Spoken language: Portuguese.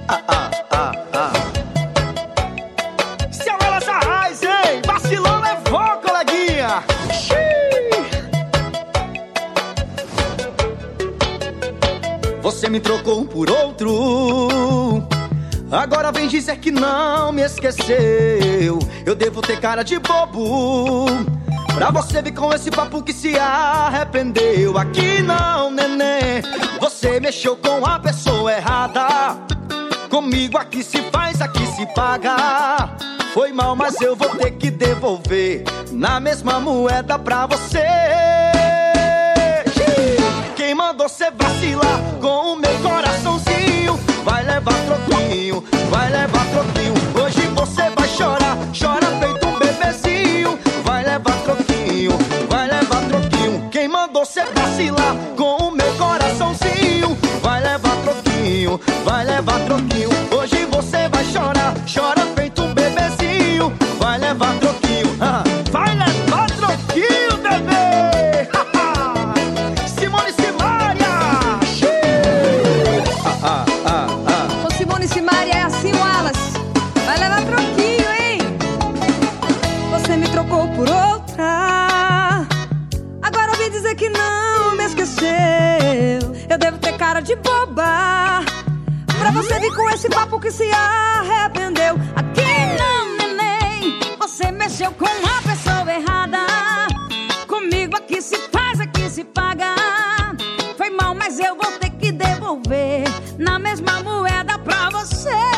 Se a Lela Sarraz, hein? Vacilou, levou, coleguinha. Você me trocou por outro, agora vem dizer que não me esqueceu. Eu devo ter cara de bobo pra você vir com esse papo que se arrependeu. Aqui não, neném, você mexeu com a pessoa errada. Comigo aqui se faz, aqui se paga. Foi mal, mas eu vou ter que devolver na mesma moeda pra você. Quem mandou cê vacilar com o meu coraçãozinho vai levar troquinho, vai levar troquinho. Hoje você vai chorar, chora feito um bebezinho. Vai levar troquinho, vai levar troquinho. Quem mandou cê vacilar com o meu coraçãozinho vai levar troquinho, vai levar troquinho. Hoje você vai chorar, chora feito um bebezinho. Vai levar troquinho, vai levar troquinho, bebê. Simone Simaria. Ô Simone Simaria, é assim, Wallace. Vai levar troquinho, hein? Você me trocou por outra, agora ouvi dizer que não me esqueceu. Eu devo ter cara de boba pra você vir com esse papo que se arrependeu. Aqui não, neném, você mexeu com a pessoa errada. Comigo aqui se faz, aqui se paga. Foi mal, mas eu vou ter que devolver na mesma moeda pra você.